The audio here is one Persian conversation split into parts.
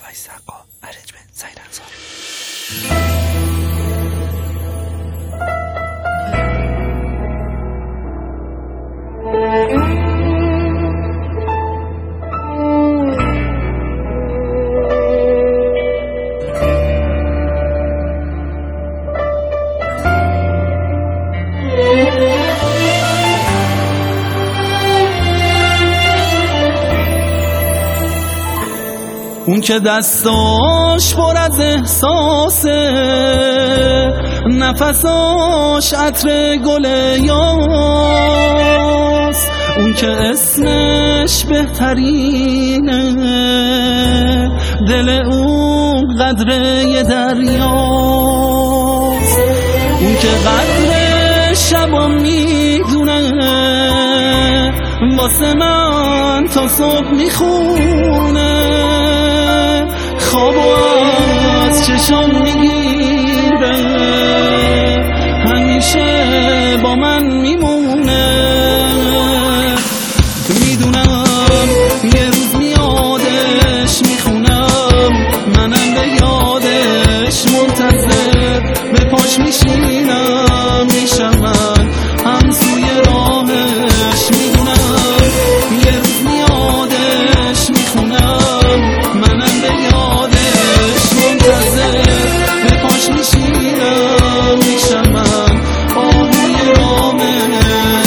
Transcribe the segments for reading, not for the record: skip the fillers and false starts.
آقای سقا، ارنجمنت سعید انصاری. اون که دستاش پر از احساسه، نفساش عطر گل یاس، اون که اسمش بهترینه، دل اون قدره دریاست، اون که قدر شبا میدونه، واسه من تا صبح میخونه، خوابو از چشام میگیره، همیشه با من میمونه. میدونم یه روز میادش، میخونم منم به یادش منتظر، به پاش میشینم، میشم من همسوی راهش. میدونم یه روز میادش، میخونم منم به یادش منتظر، به پاش میشینم، میشم من آهوی رامش.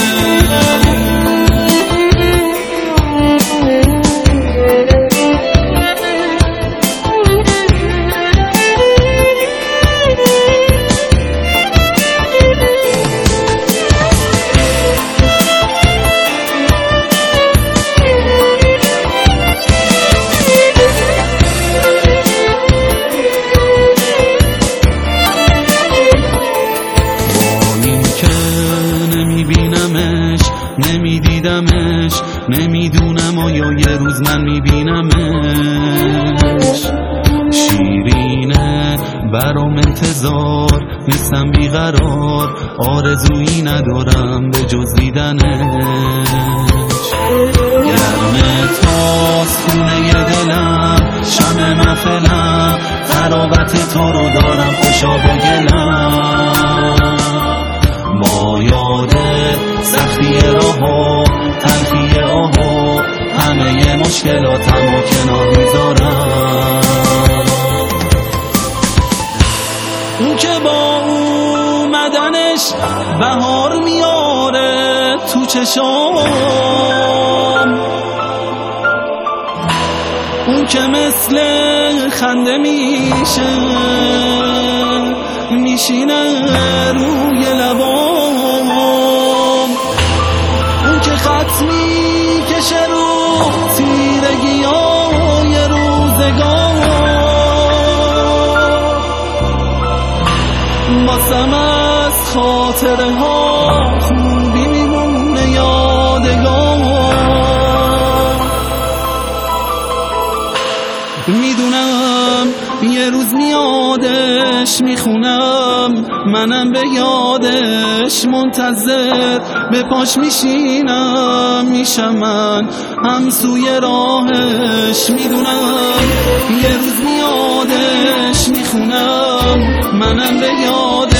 نمیدیدمش، نمیدونم آیا یه روز من میبینمش. شیرینه برام انتظار، نیستم بیقرار، آرزویی ندارم به جز دیدنش. گرمه تاست خونه دلم، شمع محفلم، قرابت تو رو دارم خوشا با گلم. با یاده سختی راهو، تلخی آهو، همه مشکلاتم رو کنار میذارم. اون که با اومدنش بهار میاره تو چشام، اون که مثل خنده میشه، میشینه روی لبام، اون که خط میکشه رو تیرگیای روزگار، واسم از خاطره ها خوبی میمونه یادگار. میدونم یه روز میادش، میخونم منم به یادش منتظر، به پاش میشینم، میشم من همسوی راهش. میدونم یه روز میادش، میخونم منم به یادش